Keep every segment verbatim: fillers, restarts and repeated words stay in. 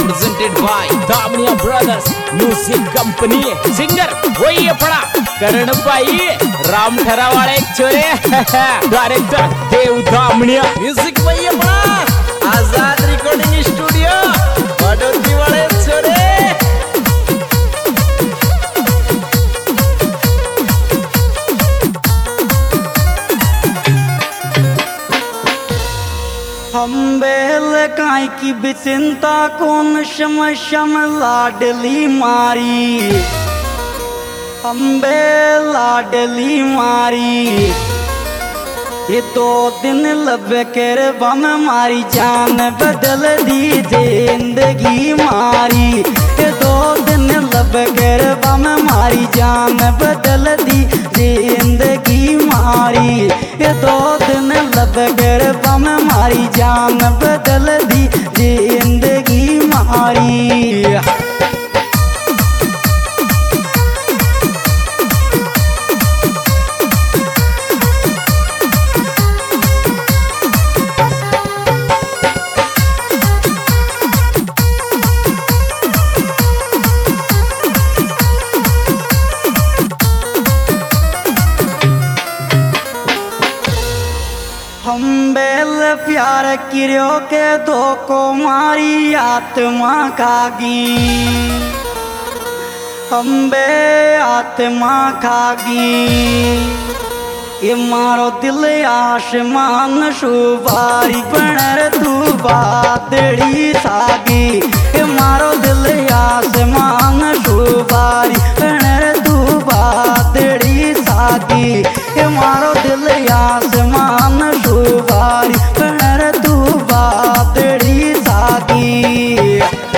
presented by Damnia Brothers Music Company. Singer वही है पड़ा करण भाई राम ठरा वाले छोरे डायरेक्टर देव दामनिया म्यूजिक वही है पड़ा आजाद रिकॉर्डिंग स्टूडियो बड़ोदी वाले छोरे हम बेल काई की बिचिंता कौन शम शम लाडली मारी हम बेल लाडली मारी ये दो दिन लब कर बम मारी जान बदल दी जिंदगी मारी ये दो दिन लब कर बम मारी जान बदल दी जिंदगी मारी ये दो दिन लब कर बम मारी जान बदल दी जिंदगी मारी हम बेल प्यार किरो के दो को मारी आत्मा खागी हम बे आत्मा खागी ये मारो दिल आसमान शुभारी बनर तू बादड़ी सागी ये मारो दिल आसमान शुभारी बनर तू बादड़ी सागी ये मारो दिल आसमान शुभारी बनर तू बादड़ी सागी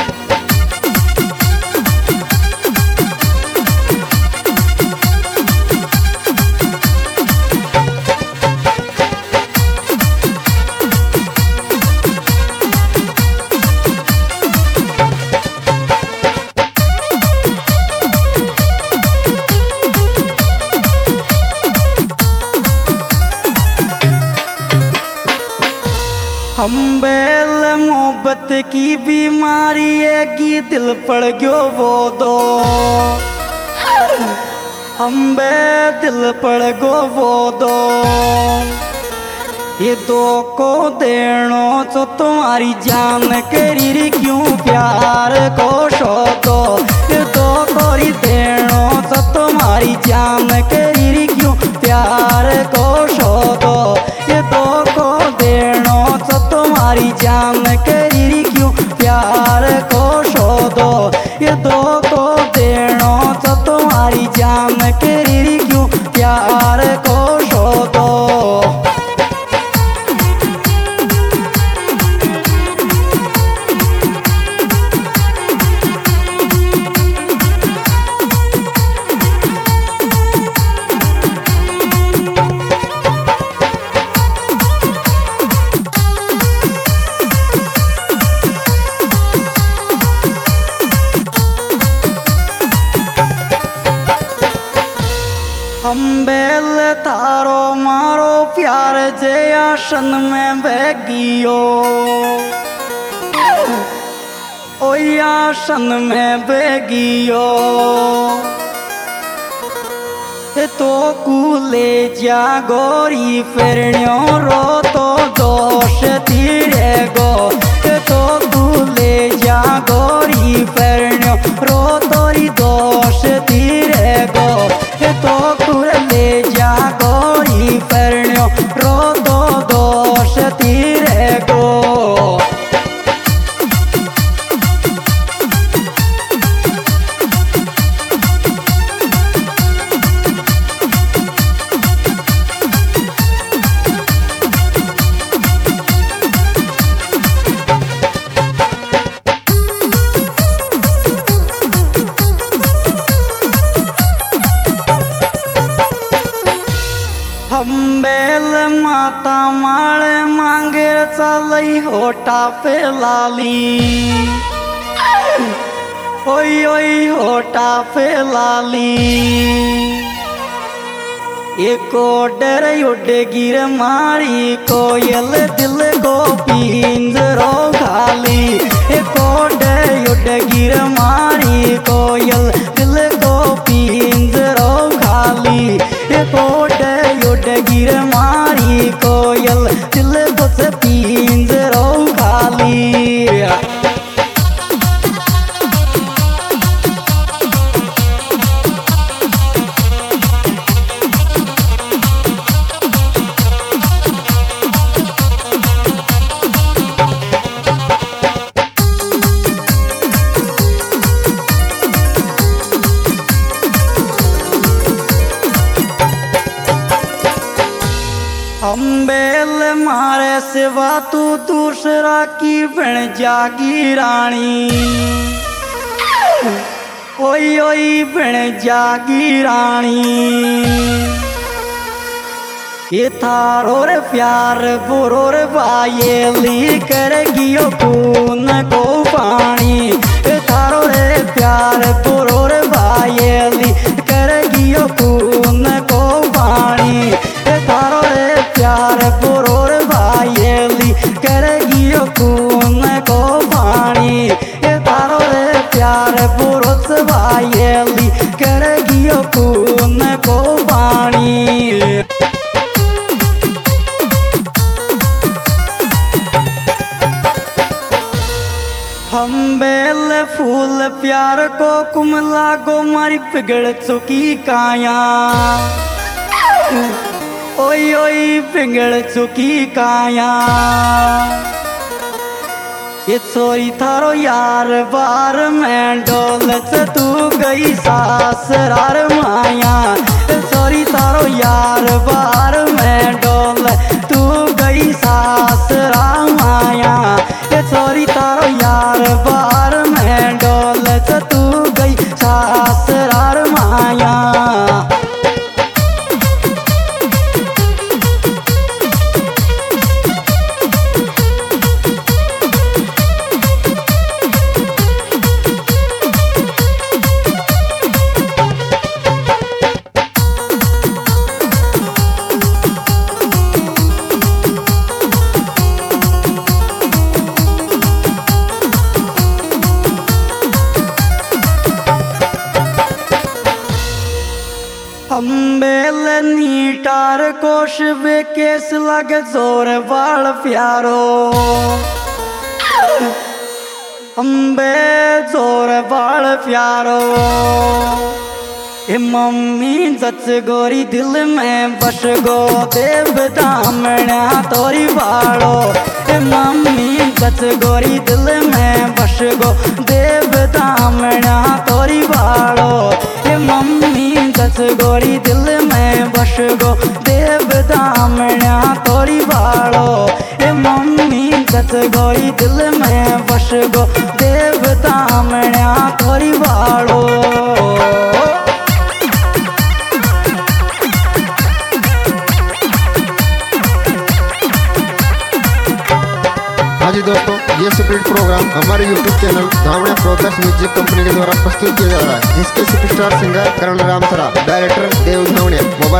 हम बेल मोहब्बत की बीमारी है कि दिल पड़ गयो वो दो हम बे दिल पड़ गयो वो दो ये दो को देनो तो तुम्हारी जान करी क्यों प्यार को शो दो ये दो कोरी देनो तो तुम्हारी जान करी क्यों प्यार को शो दो ये दो को देनो तो तुम्हारी जान करी क्यों प्यार को शो दो ये दो को देनो तो तुम्हारी जान करी क्यों प्यार को शो दो हम बेल तारो मारो प्यार जया शन में बगियो ओया शन में बगियो तो कूले जा गोरी फिरण्यो रो तो दोष तीरे गो तो कूले जा गोरी फिरण्यो रो तोरी दोष तीरे गो तो कुरले जा गोरी फिरण्यो रो दो दोष तीरे गो हम बेल माता माले मांगे चलई होटा पे लाली ओई ओई होटा पे लाली एको डर उड गिर मारी कोयल दिल को पिंजरो खाली एको डर कोयल दिल को पिंजरो खाली कोड उड़ गिर मारी कोयल दिल को से पिंजरो खाली। अम्बेल मारे सिवा तू दूसरा की बन जागी रानी ओई ओई बन जागी रानी ये थारो रे प्यार बुरो रे बायेली करेगी ओ खून को पानी ये थारो रे प्यार बुरो रे बायेली करेगी ओ खून को पानी ये थारो रे प्यार बुरो रे बायेली करेगी ओ खून को पानी ये थारो रे प्यार बुरो से बायेली करेगी ओ खून को पानी। हम बेल फूल प्यार को कुमला गो मारी पिघल चुकी काया ओई ओई पिघल चुकी काया ये छोरी थारो यार बार में डोल से तू गई सासरार माया ये छोरी थारो यार बार में डोल तू गई सासरा माया ये छोरी तारो यार बार में डोल से तू गई सासरार माया। अम्बेल नीटार कोश बे केस लगे जोर बाल प्यारो अम्बे जोर बाल प्यारो ए मम्मी जच गोरी दिल में बस गो देव दामना तोरी बाड़ो ए मम्मी जच गोरी दिल में बस गो देव दामना तोरी बाड़ो ए मम्मी जच गोरी दिल में बस गो देव दामना तोरी बाड़ो ए मम्मी जच गोरी दिल में बस गो देव दामना तोरी बाड़ो। हाँ जी दोस्तों, ये स्प्रिट प्रोग्राम हमारे YouTube channel Dhamaniya brothers music company के द्वारा प्रस्तुत किया जा रहा है, जिसके superstar singer Karan Ramthara, director Dev Dhamaniya. Mobile